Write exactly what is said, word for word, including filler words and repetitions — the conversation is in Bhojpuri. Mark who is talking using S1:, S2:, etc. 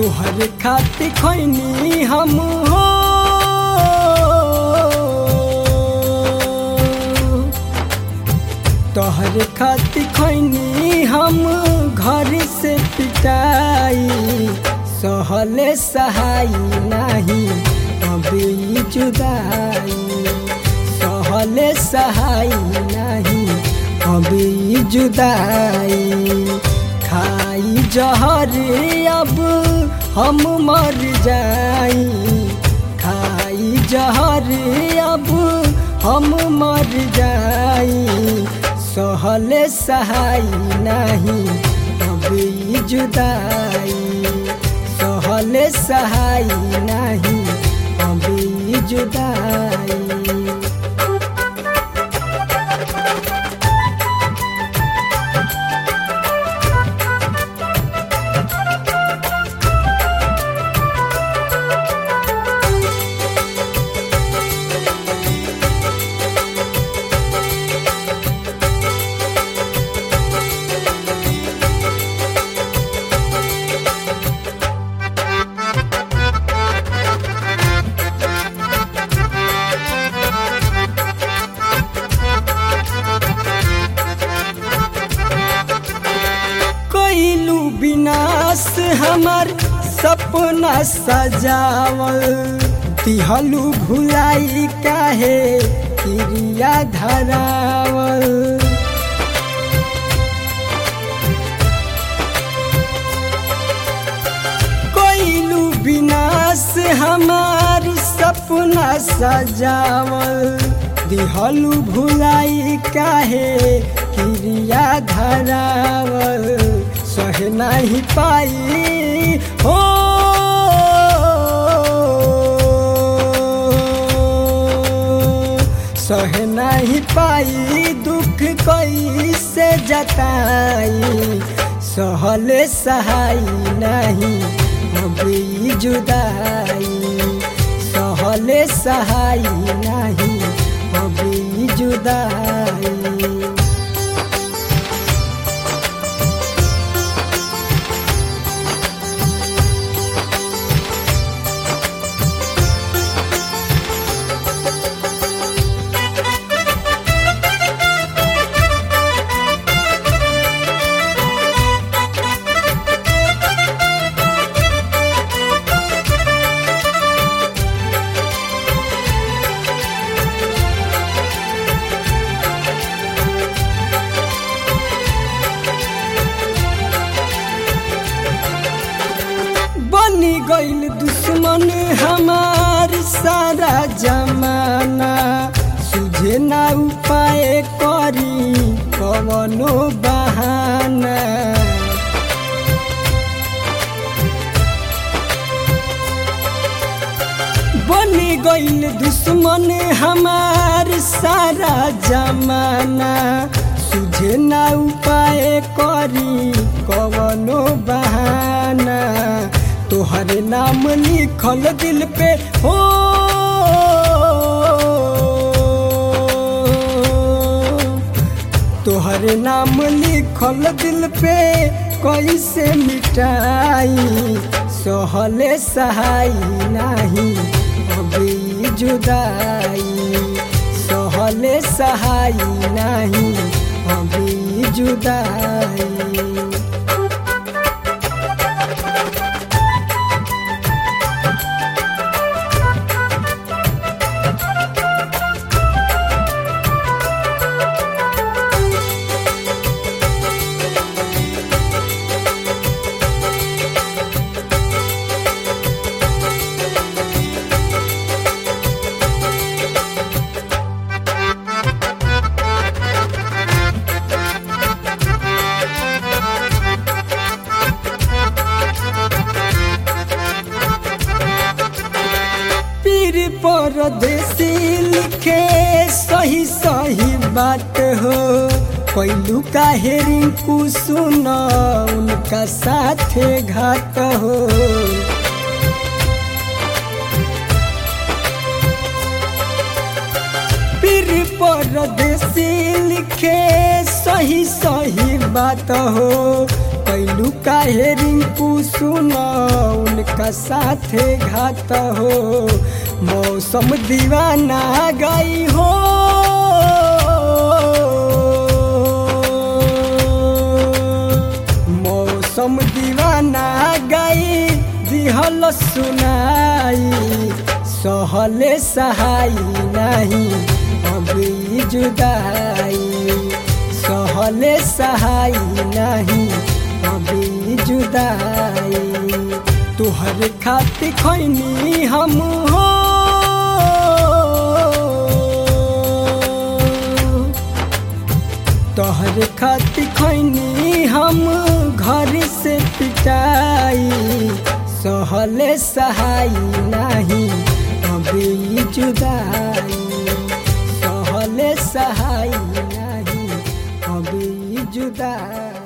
S1: तोहर खातिर खैनी हम हो तोहर खातिर खैनी हम घर से पिटाई सहले सहाय नहीं अभी जुदाई सहले सहाय नहीं अभी जुदाई खाई जहर अब हम मर जाई खाई जहर अब हम मर जाई सहले सहाय नहीं अभी जुदाई सहले सहाय नहीं अभी जुदाई। विनाश हमार सपना सजावल दिहलू भुलाई काहे क्रिया धरावल कोइलू विनाश हमार सपना सजावल दिहलू भुलाई काहे क्रिया धरावल सह नहीं पाई हो सह नहीं पाई दुख कैसे जताई सहले सहाय नहीं अभी जुदाई सहले सहाय नहीं अभी जुदाई। गइल दुश्मन हमार सारा जमाना सुझे ना उपाय करी कवनो बहाना बनी गइल दुश्मन हमार सारा जमाना सुझे ना उपाय करी कवनो बहाना तोहर नाम लिखल दिल पे हो तोहर नाम लिखल दिल पे कैसे मिटाई सहले सहाय नहीं अभी जुदाई सहले सहाय नहीं अभी जुदाई। परदेसी लिखे सही सही बात हो कैलू काहे रिंकू सुन उनका साथे घात हो पीर परदेसी लिखे सही सही बात हो कैलू काहे रिंकू सुनो उनका साथे घात हो। मौसम दीवाना गई हो मौसम दीवाना गई दिहल सुनाई सहले सहाई नहीं अभी जुदाई सहले सहाई नहीं अभी जुदाई। तुहरे खातिर खैनी हम हो तोहरे खातिर खैनी हम घर से पिटाई सहले सहाई नहीं अभी जुदाई सहले सहाई नहीं अभी जुदाई।